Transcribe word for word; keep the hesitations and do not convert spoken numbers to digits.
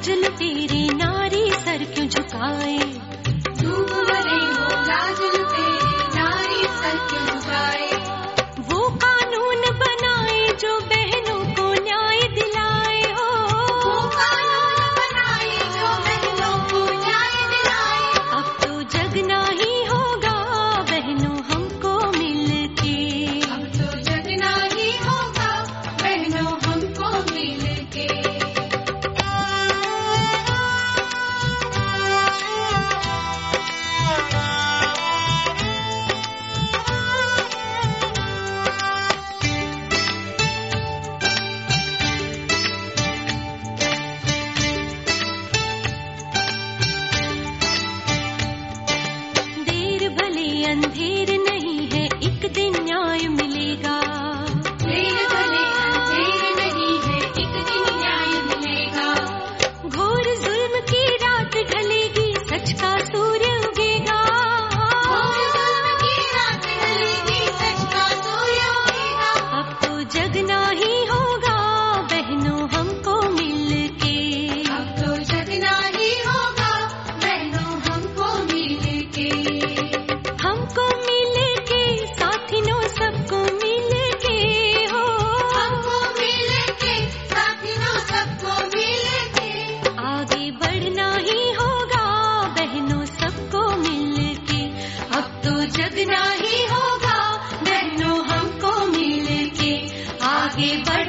लाज लुटेरे नारी सर क्यों झुकाए, दूरे हो लाज लुटेरे नारी सर क्यों झुकाए। वो कानून बनाए जो बहनों को न्याय दिलाए हो, वो कानून बनाए जो बहनों को न्याय दिलाए। अब तो जगना ही होगा बहनों हमको मिलके, अब तो जगना ही होगा बहनों हमको मिलके। देर भले अंधेर नहीं है एक दिन न्याय मिलेगा, देर भले अंधेर नहीं है एक दिन न्याय मिलेगा। घोर जुल्म की रात ढलेगी सच का सूर्य उगेगा, घोर जुल्म की रात ढलेगी सच का सूर्य उगेगा। अब तो जगना ही होगा बहनों हमको मिलके, अब तो जगना ही होगा बहनों हमको मिलके। हमको मिलके साथियों सबको मिलके हो, हमको मिलके साथियों सबको मिलके। आगे बढ़ना ही होगा बहनों सबको मिलके, अब तो जगना ही होगा बहनों हमको मिलके। आगे बढ़